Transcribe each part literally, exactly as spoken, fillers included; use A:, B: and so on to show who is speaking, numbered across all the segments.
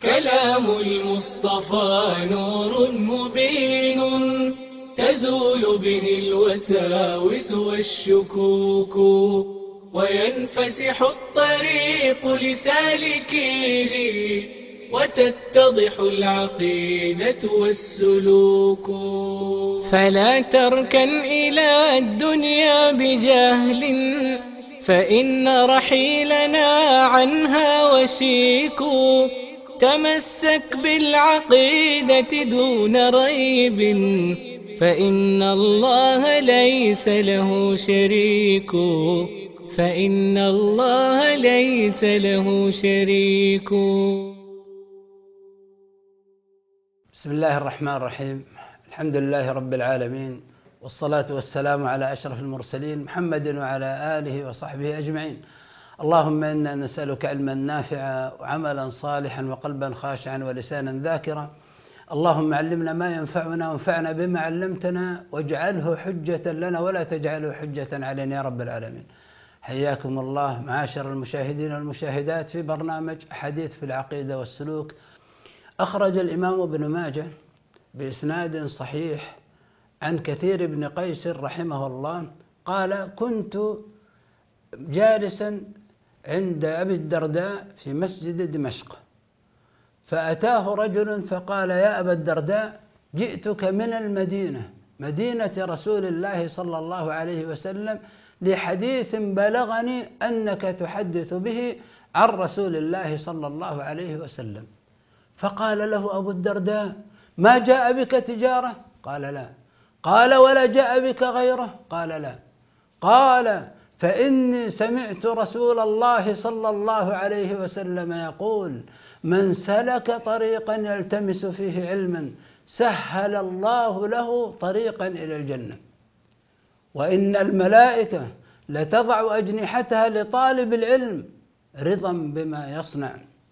A: كلام المصطفى نور مبين تزول به الوساوس والشكوك، وينفسح الطريق لسالكيه، وتتضح العقيدة والسلوك. فلا تركن إلى الدنيا بجهل، فإن رحيلنا عنها وشيك. تمسك بالعقيدة دون ريب، فإن الله ليس له شريك. فإن الله ليس له شريك.
B: بسم الله الرحمن الرحيم. الحمد لله رب العالمين، والصلاة والسلام على أشرف المرسلين محمد وعلى آله وصحبه أجمعين. اللهم إنا نسألك علما نافعا وعملا صالحا وقلبا خاشعا ولسانا ذاكرا. اللهم علمنا ما ينفعنا وانفعنا بما علمتنا، واجعله حجة لنا ولا تجعله حجة علينا يا رب العالمين. حياكم الله معاشر المشاهدين والمشاهدات في برنامج حديث في العقيدة والسلوك. أخرج الإمام ابن ماجه بإسناد صحيح عن كثير بن قيس رحمه الله قال: كنت جالسا عند أبي الدرداء في مسجد دمشق، فأتاه رجل فقال: يا أبا الدرداء، جئتك من المدينة، مدينة رسول الله صلى الله عليه وسلم، لحديث بلغني أنك تحدث به عن رسول الله صلى الله عليه وسلم. فقال له أبو الدرداء: ما جاء بك تجارة؟ قال: لا. قال: ولا جاء بك غيره؟ قال: لا. قال: فإني سمعت رسول الله صلى الله عليه وسلم يقول: من سلك طريقا يلتمس فيه علما سهل الله له طريقا إلى الجنة، وإن الملائكة لتضع أجنحتها لطالب العلم رضا بما يصنع،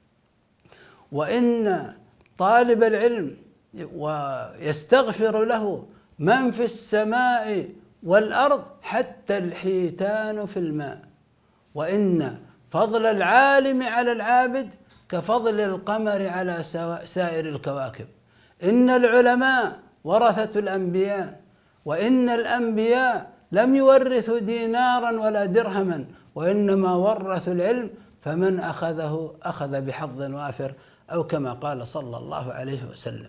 B: وإن طالب العلم ويستغفر له من في السماء والأرض حتى الحيتان في الماء، وإن فضل العالم على العابد كفضل القمر على سائر الكواكب. إن العلماء ورثة الأنبياء، وإن الأنبياء لم يورثوا دينارا ولا درهما، وإنما ورثوا العلم، فمن أخذه أخذ بحظ وافر، أو كما قال صلى الله عليه وسلم.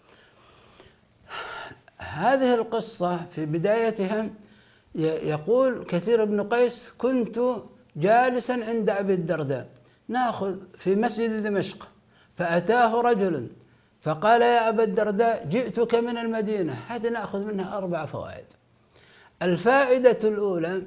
B: هذه القصة في بدايتها يقول كثير بن قيس: كنت جالسا عند أبي الدرداء، نأخذ في مسجد دمشق، فأتاه رجل فقال: يا أبا الدرداء، جئتك من المدينة. هذه نأخذ منها أربع فوائد. الفائدة الأولى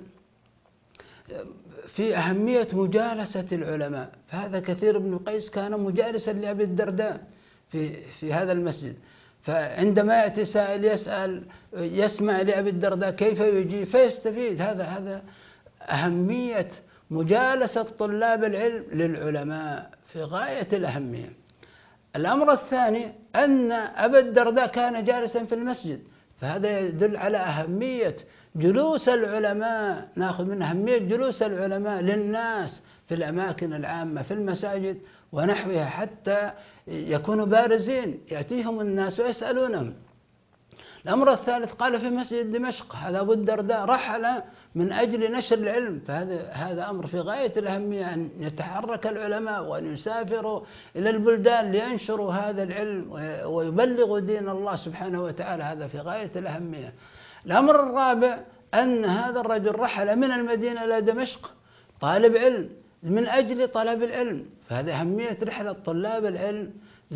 B: في أهمية مجالسة العلماء، فهذا كثير بن قيس كان مجالسا لأبي الدرداء في في هذا المسجد، فعندما يأتي سائل يسأل يسمع لأبي الدرداء كيف يجيب فيستفيد. هذا هذا أهمية مجالسة طلاب العلم للعلماء في غاية الأهمية. الأمر الثاني أن أبا الدرداء كان جالسا في المسجد، فهذا يدل على أهمية جلوس العلماء، نأخذ من أهمية جلوس العلماء للناس في الأماكن العامة في المساجد ونحوها، حتى يكونوا بارزين يأتيهم الناس ويسألونهم. الأمر الثالث قال في مسجد دمشق، هذا أبو الدرداء رحل من أجل نشر العلم، فهذا هذا أمر في غاية الأهمية، أن يتحرك العلماء وأن يسافروا إلى البلدان لينشروا هذا العلم ويبلغوا دين الله سبحانه وتعالى، هذا في غاية الأهمية. الأمر الرابع أن هذا الرجل رحل من المدينة إلى دمشق طالب علم من أجل طلب العلم، فهذا أهمية رحلة طلاب العلم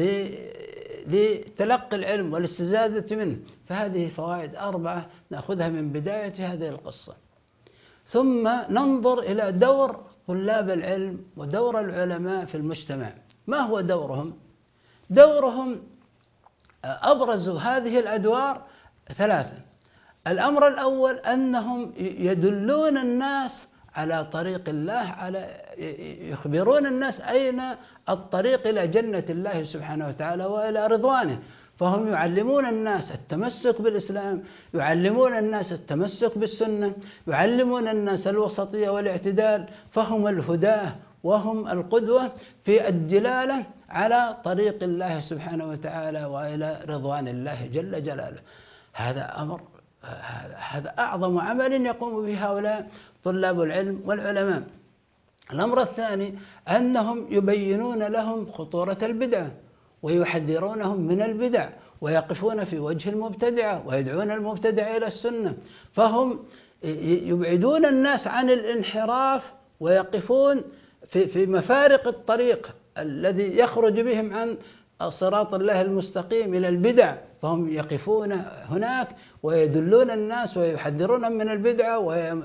B: لتلقي العلم والاستزادة منه. فهذه فوائد أربعة نأخذها من بداية هذه القصة. ثم ننظر إلى دور طلاب العلم ودور العلماء في المجتمع. ما هو دورهم؟ دورهم أبرز هذه الأدوار ثلاثة. الأمر الأول أنهم يدلون الناس على طريق الله، على يخبرون الناس أين الطريق إلى جنة الله سبحانه وتعالى وإلى رضوانه، فهم يعلمون الناس التمسك بالإسلام، يعلمون الناس التمسك بالسنة، يعلمون الناس الوسطية والاعتدال، فهم الهداة وهم القدوة في الدلالة على طريق الله سبحانه وتعالى وإلى رضوان الله جل جلاله. هذا أمر هذا أعظم عمل يقوم به هؤلاء طلاب العلم والعلماء. الأمر الثاني أنهم يبينون لهم خطورة البدعة ويحذرونهم من البدع ويقفون في وجه المبتدعة ويدعون المبتدع إلى السنة، فهم يبعدون الناس عن الانحراف ويقفون في في مفارق الطريق الذي يخرج بهم عن صراط الله المستقيم إلى البدع، فهم يقفون هناك ويدلون الناس ويحذرونهم من البدعة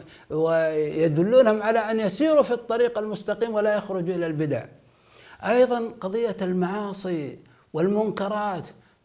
B: ويدلونهم على أن يسيروا في الطريق المستقيم ولا يخرجوا إلى البدع. أيضا قضية المعاصي والمنكرات،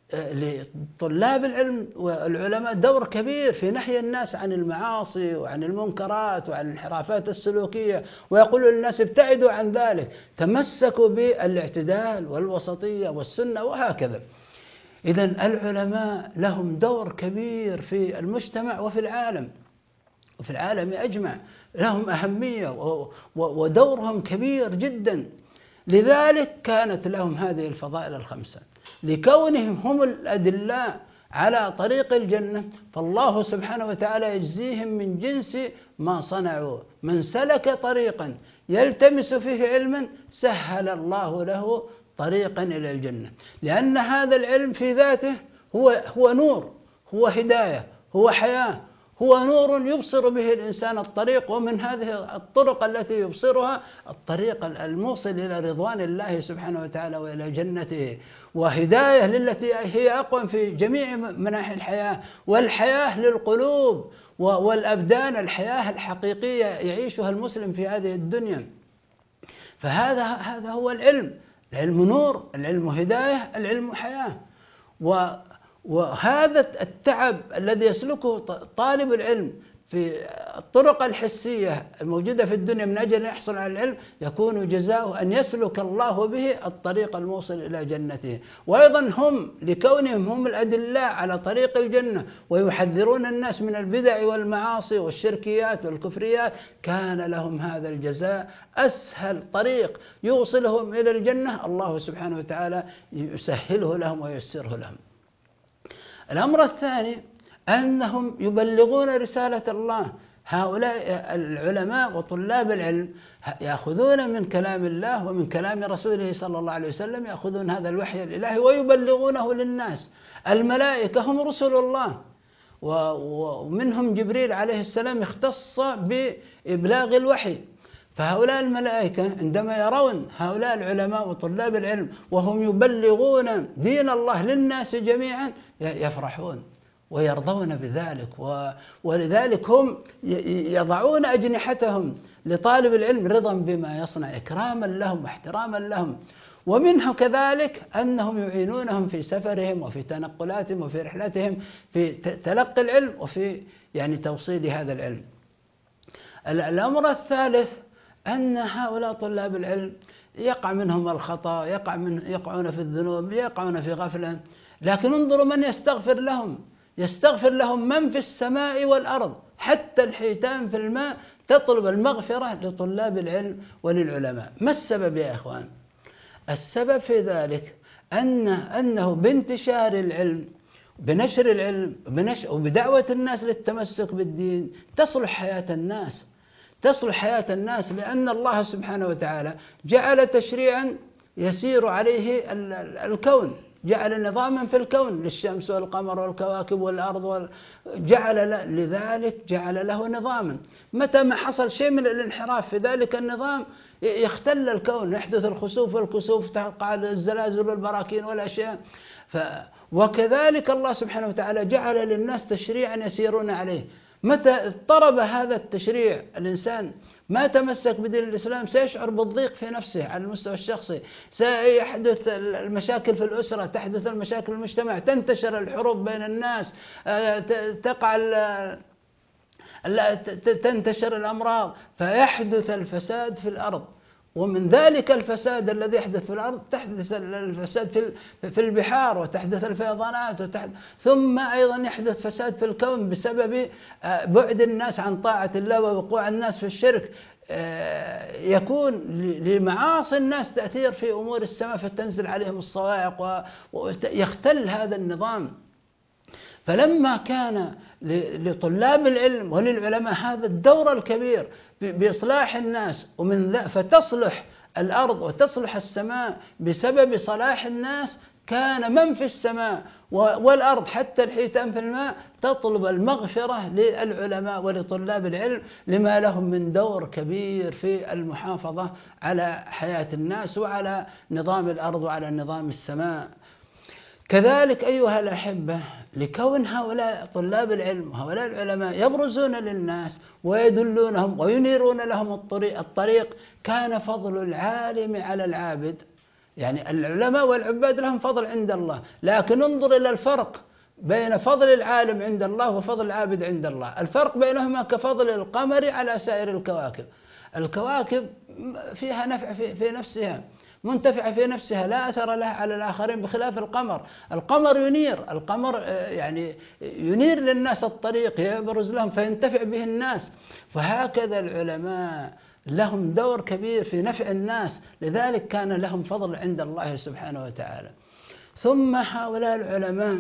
B: لطلاب العلم والعلماء دور كبير في نهي الناس عن المعاصي وعن المنكرات وعن الانحرافات السلوكية، ويقول للناس ابتعدوا عن ذلك، تمسكوا بالاعتدال والوسطية والسنة وهكذا. إذن العلماء لهم دور كبير في المجتمع وفي العالم وفي العالم أجمع، لهم أهمية ودورهم كبير جدا. لذلك كانت لهم هذه الفضائل الخمسة، لكونهم هم الأدلاء على طريق الجنة، فالله سبحانه وتعالى يجزيهم من جنس ما صنعوا. من سلك طريقا يلتمس فيه علما سهل الله له طريقا إلى الجنة، لأن هذا العلم في ذاته هو هو نور، هو هداية، هو حياة، هو نور يبصر به الإنسان الطريق، ومن هذه الطرق التي يبصرها الطريق الموصل إلى رضوان الله سبحانه وتعالى وإلى جنته، وهداية للتي هي أقوم في جميع مناحي الحياة، والحياة للقلوب والأبدان، الحياة الحقيقية يعيشها المسلم في هذه الدنيا. فهذا هذا هو العلم، العلم نور، العلم هداية، العلم حياة. و وهذا التعب الذي يسلكه طالب العلم في الطرق الحسية الموجودة في الدنيا من أجل أن يحصل على العلم يكون جزاؤه أن يسلك الله به الطريق الموصل إلى جنته. وأيضا هم لكونهم هم الأدلاء على طريق الجنة ويحذرون الناس من البدع والمعاصي والشركيات والكفريات، كان لهم هذا الجزاء، أسهل طريق يوصلهم إلى الجنة الله سبحانه وتعالى يسهله لهم وييسره لهم. الأمر الثاني أنهم يبلغون رسالة الله. هؤلاء العلماء وطلاب العلم يأخذون من كلام الله ومن كلام رسوله صلى الله عليه وسلم، يأخذون هذا الوحي الإلهي ويبلغونه للناس. الملائكة هم رسل الله، ومنهم جبريل عليه السلام اختص بإبلاغ الوحي. فهؤلاء الملائكة عندما يرون هؤلاء العلماء وطلاب العلم وهم يبلغون دين الله للناس جميعا يفرحون ويرضون بذلك، ولذلك هم يضعون أجنحتهم لطالب العلم رضا بما يصنع، إكراما لهم واحتراما لهم. ومنه كذلك أنهم يعينونهم في سفرهم وفي تنقلاتهم وفي رحلتهم في تلقي العلم وفي يعني توصيل هذا العلم. الأمر الثالث أن هؤلاء طلاب العلم يقع منهم الخطأ، يقع من يقعون في الذنوب، يقعون في غفلة، لكن انظروا من يستغفر لهم، يستغفر لهم من في السماء والأرض، حتى الحيتان في الماء تطلب المغفرة لطلاب العلم وللعلماء. ما السبب يا إخوان؟ السبب في ذلك أن أنه بانتشار العلم، بنشر العلم وبدعوة الناس للتمسك بالدين تصلح حياة الناس، تصلح حياة الناس، لأن الله سبحانه وتعالى جعل تشريعا يسير عليه الكون، جعل نظاما في الكون للشمس والقمر والكواكب والأرض، جعل لذلك جعل له نظاما. متى ما حصل شيء من الانحراف في ذلك النظام يختل الكون، يحدث الخسوف والكسوف، تقع الزلازل والبراكين والأشياء. ف وكذلك الله سبحانه وتعالى جعل للناس تشريعا يسيرون عليه. متى اضطرب هذا التشريع الإنسان ما تمسك بدين الإسلام سيشعر بالضيق في نفسه على المستوى الشخصي، سيحدث المشاكل في الأسرة، تحدث المشاكل في المجتمع، تنتشر الحروب بين الناس، تقع تنتشر الأمراض، فيحدث الفساد في الأرض. ومن ذلك الفساد الذي يحدث في الأرض تحدث الفساد في في البحار، وتحدث الفيضانات، وتحدث ثم أيضا يحدث فساد في الكون بسبب بعد الناس عن طاعة الله ووقوع الناس في الشرك. يكون لمعاصي الناس تأثير في أمور السماء فتنزل عليهم الصواعق ويختل هذا النظام. فلما كان لطلاب العلم وللعلماء هذا الدور الكبير بإصلاح الناس ومن ذا فتصلح الأرض وتصلح السماء بسبب صلاح الناس، كان من في السماء والأرض حتى الحيتان في الماء تطلب المغفرة للعلماء ولطلاب العلم لما لهم من دور كبير في المحافظة على حياة الناس وعلى نظام الأرض وعلى نظام السماء. كذلك أيها الأحبة، لكون هؤلاء طلاب العلم وهؤلاء العلماء يبرزون للناس ويدلونهم وينيرون لهم الطريق, الطريق كان فضل العالم على العابد. يعني العلماء والعباد لهم فضل عند الله، لكن انظر إلى الفرق بين فضل العالم عند الله وفضل العابد عند الله. الفرق بينهما كفضل القمر على سائر الكواكب. الكواكب فيها نفع في نفسها، منتفعة في نفسها، لا أثر لها على الآخرين، بخلاف القمر. القمر ينير، القمر يعني ينير للناس الطريق، يبرز لهم فينتفع به الناس. فهكذا العلماء لهم دور كبير في نفع الناس، لذلك كان لهم فضل عند الله سبحانه وتعالى. ثم هؤلاء العلماء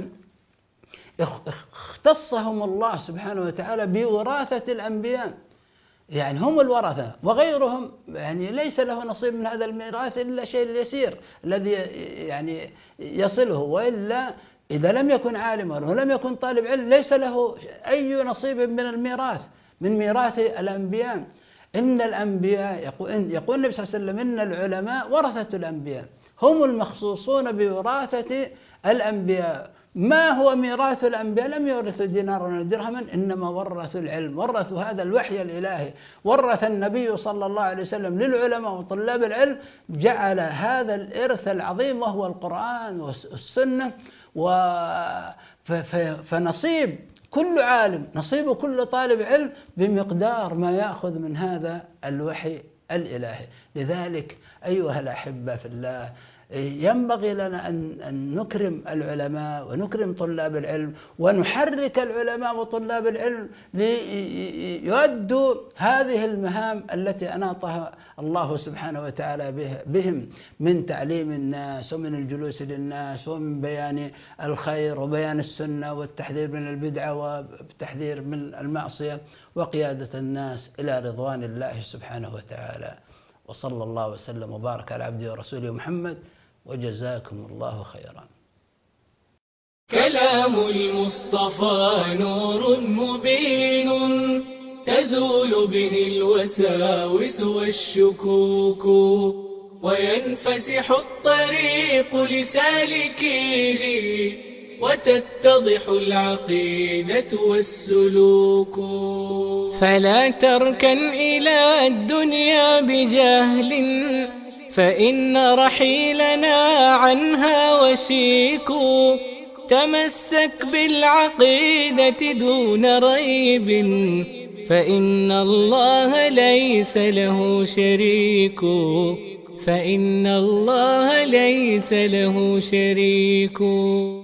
B: اختصهم الله سبحانه وتعالى بوراثة الأنبياء، يعني هم الورثة، وغيرهم يعني ليس له نصيب من هذا الميراث إلا شيء اليسير الذي يعني يصله، وإلا إذا لم يكن عالما ولم يكن طالب علم ليس له أي نصيب من الميراث، من ميراث الأنبياء. إن الأنبياء يقول, يقول النبي صلى الله عليه وسلم إن العلماء ورثة الأنبياء، هم المخصوصون بوراثة الأنبياء. ما هو ميراث الأنبياء؟ لم يورثوا دينارا ولا درهما، إنما ورثوا العلم، ورثوا هذا الوحي الإلهي. ورث النبي صلى الله عليه وسلم للعلماء وطلاب العلم، جعل هذا الإرث العظيم وهو القرآن والسنة. فنصيب كل عالم، نصيب كل طالب علم بمقدار ما يأخذ من هذا الوحي الإلهي. لذلك أيها الأحبة في الله، ينبغي لنا أن نكرم العلماء ونكرم طلاب العلم، ونحرك العلماء وطلاب العلم ليؤدوا هذه المهام التي أناطها الله سبحانه وتعالى بهم، من تعليم الناس ومن الجلوس للناس ومن بيان الخير وبيان السنة والتحذير من البدعة والتحذير من المعصية وقيادة الناس إلى رضوان الله سبحانه وتعالى. وصلى الله وسلم وبارك على عبده ورسوله محمد، وجزاكم الله خيرا.
A: كلام المصطفى نور مبين، تزول به الوساوس والشكوك، وينفسح الطريق لسالكيه، وتتضح العقيدة والسلوك. فلا تركن إلى الدنيا بجهل، فإن رحيلنا عنها وشيك. تمسك بالعقيدة دون ريب، فإن الله ليس له شريك، فإن الله ليس له شريك.